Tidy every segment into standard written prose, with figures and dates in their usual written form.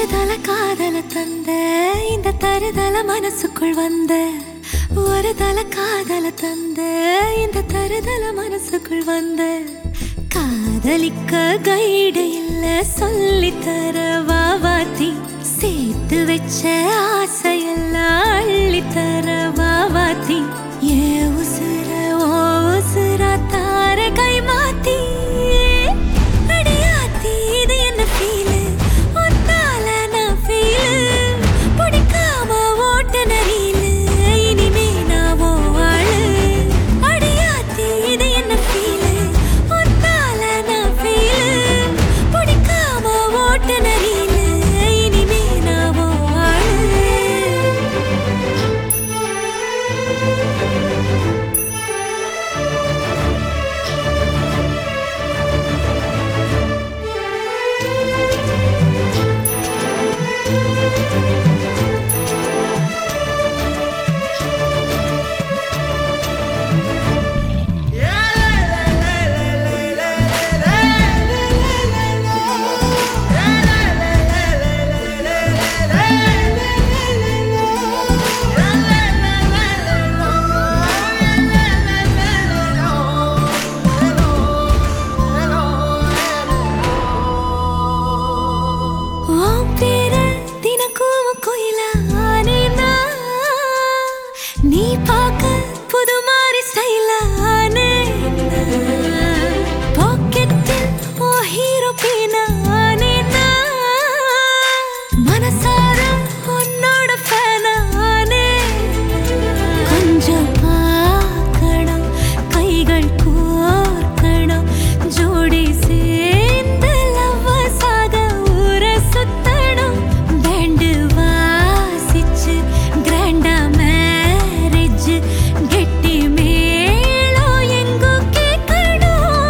தல காதல தந்த இந்த தருதல மனசுக்குள் வந்த ஒரு தல காதல தந்த இந்த தருதல மனசுக்குள் வந்த காதலிக்க கைடு இல்ல சொல்லித்தர வாவாத்தி சேர்த்து வச்ச ஆசையெல்லாம் அள்ளித்தர வாவாத்தி ஏ உசுர ஓ உசுரா தார கை மாத்தி அடியாத்தி இது என்ன ஃபீலு ஒன்னால நான் ஃபீலு பிடிக்காம ஓட்ட நரீலு இனிமே நான் ஓ ஆளு அடியாத்தி இது என்ன ஃபீலு ஒன்னால நான் ஃபீலு பிடிக்காம ஓட்ட நரீலு இனிமே நான் ஓ ஆளு நீ பார்க்க புது மாதிரி ஸ்டைலானே பாக்கெட்டில் ஓ ஹீரோ பீனானே மனசார உன்னோட ஃபேனானே கொஞ்சம் பார்க்கணும் கைகள் கோர்க்கணும் ஜோடி சேர்ந்து லவ்வர்ஸாக ஊரை சுத்தணும் பேண்டு வாசிச்சு கிராண்டா கெட்டி மேளம் எங்கோ கேட்கணும்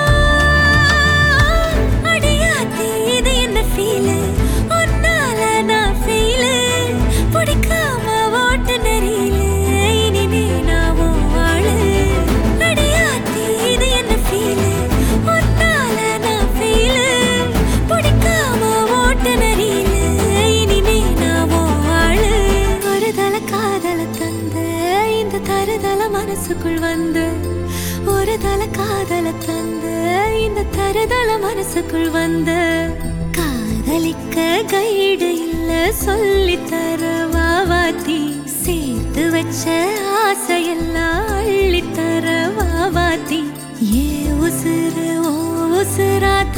அடியாத்தி இது என்ன ஃபீலு ஒன்னால நான் ஃபீலு பிடிக்காம ஓட்ட நரீலு இனிமே நான் ஓ ஆளு அடியாத்தி இது என்ன ஃபீலு ஒன்னால நான் ஃபீலு பிடிக்காம ஓட்ட நரீலு இனிமே நான் ஓ ஆளு ஒரு தல காதல தந்த இந்த தருதல மனசுக்குள் வந்து ஒரு தல காதல தந்த இந்த தருதல மனசுக்குள் வந்து காதலிக்க கைடு இல்ல சொல்லித்தர வாவாத்தி சேர்த்து வச்ச ஆசையெல்லாம் அள்ளித்தர வாவாத்தி ஏ உசுறு ஓ உசுரா